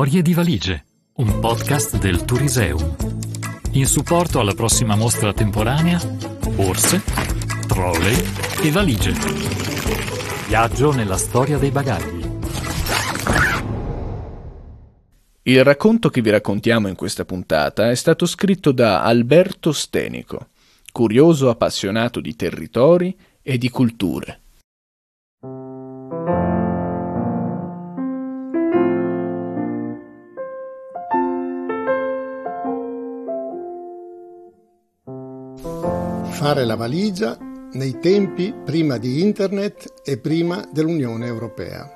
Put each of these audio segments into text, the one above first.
Storie di valigie, un podcast del Turiseum. In supporto alla prossima mostra temporanea, borse, trolley e valigie. Viaggio nella storia dei bagagli. Il racconto che vi raccontiamo in questa puntata è stato scritto da Alberto Stenico, curioso appassionato di territori e di culture. Fare la valigia nei tempi prima di Internet e prima dell'Unione Europea.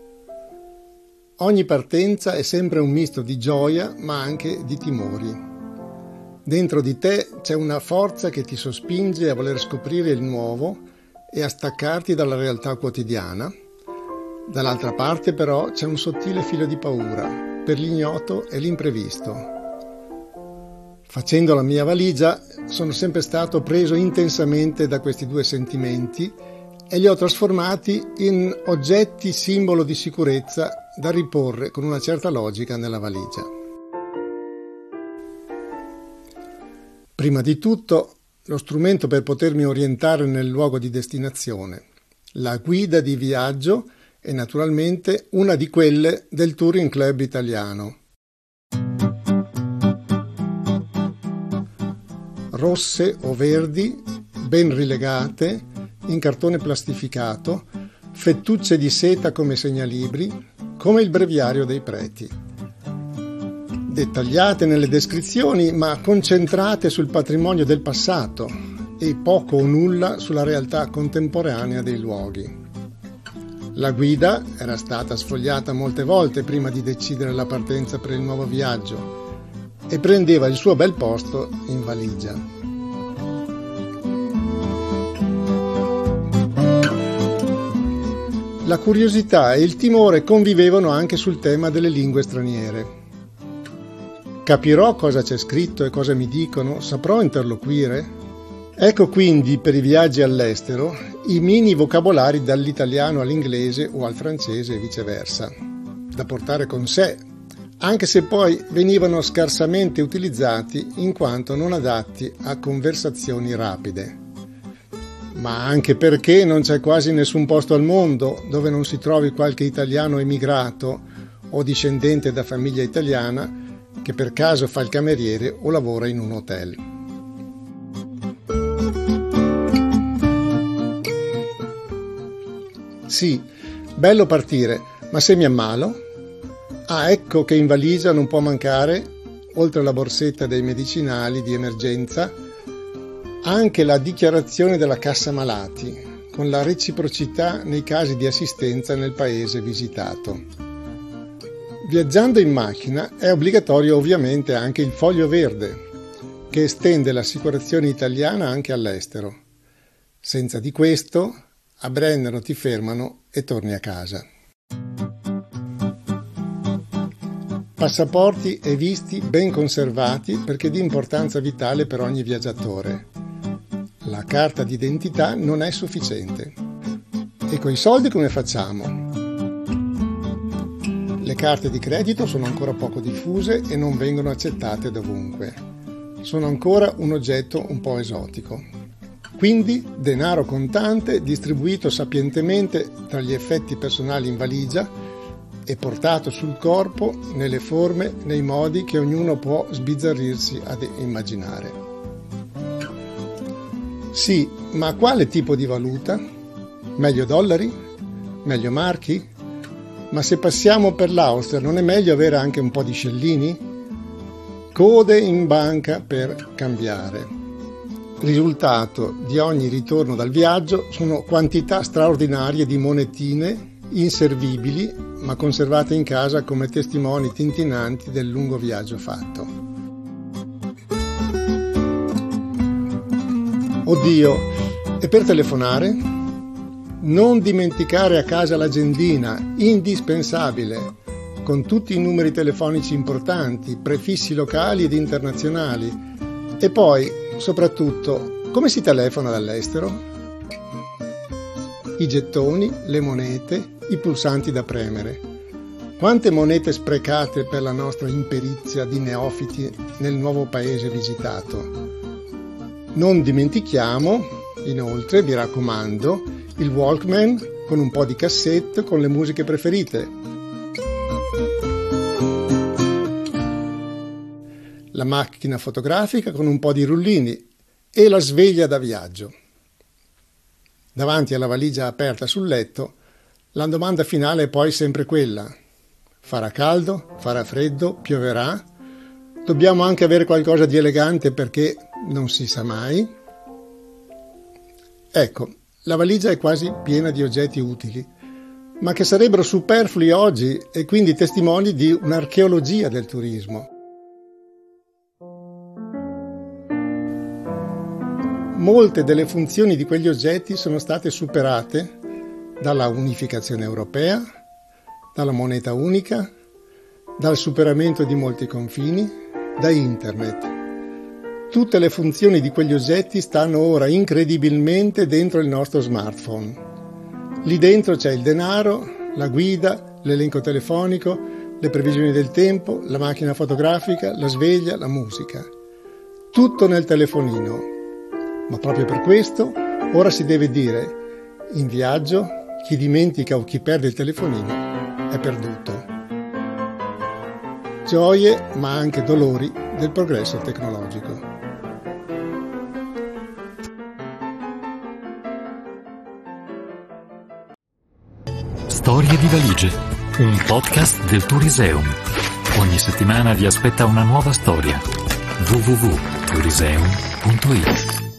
Ogni partenza è sempre un misto di gioia ma anche di timori. Dentro di te c'è una forza che ti sospinge a voler scoprire il nuovo e a staccarti dalla realtà quotidiana. Dall'altra parte però c'è un sottile filo di paura per l'ignoto e l'imprevisto. Facendo la mia valigia sono sempre stato preso intensamente da questi due sentimenti e li ho trasformati in oggetti simbolo di sicurezza da riporre con una certa logica nella valigia. Prima di tutto, lo strumento per potermi orientare nel luogo di destinazione, la guida di viaggio e naturalmente una di quelle del Touring Club italiano. Rosse o verdi, ben rilegate, in cartone plastificato, fettucce di seta come segnalibri, come il breviario dei preti. Dettagliate nelle descrizioni, ma concentrate sul patrimonio del passato e poco o nulla sulla realtà contemporanea dei luoghi. La guida era stata sfogliata molte volte prima di decidere la partenza per il nuovo viaggio e prendeva il suo bel posto in valigia. La curiosità e il timore convivevano anche sul tema delle lingue straniere. Capirò cosa c'è scritto e cosa mi dicono? Saprò interloquire? Ecco quindi per i viaggi all'estero i mini vocabolari dall'italiano all'inglese o al francese e viceversa, da portare con sé, anche se poi venivano scarsamente utilizzati in quanto non adatti a conversazioni rapide. Ma anche perché non c'è quasi nessun posto al mondo dove non si trovi qualche italiano emigrato o discendente da famiglia italiana che per caso fa il cameriere o lavora in un hotel. Sì, bello partire, ma se mi ammalo? Ecco che in valigia non può mancare, oltre alla borsetta dei medicinali di emergenza, anche la dichiarazione della cassa malati, con la reciprocità nei casi di assistenza nel paese visitato. Viaggiando in macchina è obbligatorio ovviamente anche il foglio verde, che estende l'assicurazione italiana anche all'estero. Senza di questo, a Brennero ti fermano e torni a casa. Passaporti e visti ben conservati perché di importanza vitale per ogni viaggiatore. La carta d'identità non è sufficiente. E coi soldi come facciamo? Le carte di credito sono ancora poco diffuse e non vengono accettate dovunque. Sono ancora un oggetto un po' esotico. Quindi denaro contante distribuito sapientemente tra gli effetti personali in valigia e portato sul corpo nelle forme, nei modi che ognuno può sbizzarrirsi ad immaginare. Sì, ma quale tipo di valuta? Meglio dollari? Meglio marchi? Ma se passiamo per l'Austria non è meglio avere anche un po' di scellini? Code in banca per cambiare. Risultato di ogni ritorno dal viaggio sono quantità straordinarie di monetine inservibili ma conservate in casa come testimoni tintinanti del lungo viaggio fatto. Oddio, e per telefonare? Non dimenticare a casa l'agendina, indispensabile, con tutti i numeri telefonici importanti, prefissi locali ed internazionali. E poi, soprattutto, come si telefona dall'estero? I gettoni, le monete, i pulsanti da premere. Quante monete sprecate per la nostra imperizia di neofiti nel nuovo paese visitato. Non dimentichiamo, inoltre, vi raccomando, il Walkman con un po' di cassette con le musiche preferite. La macchina fotografica con un po' di rullini e la sveglia da viaggio. Davanti alla valigia aperta sul letto, la domanda finale è poi sempre quella: farà caldo? Farà freddo? Pioverà? Dobbiamo anche avere qualcosa di elegante perché non si sa mai? Ecco, la valigia è quasi piena di oggetti utili, ma che sarebbero superflui oggi e quindi testimoni di un'archeologia del turismo. Molte delle funzioni di quegli oggetti sono state superate dalla unificazione europea, dalla moneta unica, dal superamento di molti confini, da internet. Tutte le funzioni di quegli oggetti stanno ora incredibilmente dentro il nostro smartphone. Lì dentro c'è il denaro, la guida, l'elenco telefonico, le previsioni del tempo, la macchina fotografica, la sveglia, la musica. Tutto nel telefonino. Ma proprio per questo ora si deve dire: in viaggio chi dimentica o chi perde il telefonino è perduto. Gioie ma anche dolori del progresso tecnologico. Storie di valigie, un podcast del Touriseum. Ogni settimana vi aspetta una nuova storia. www.touriseum.it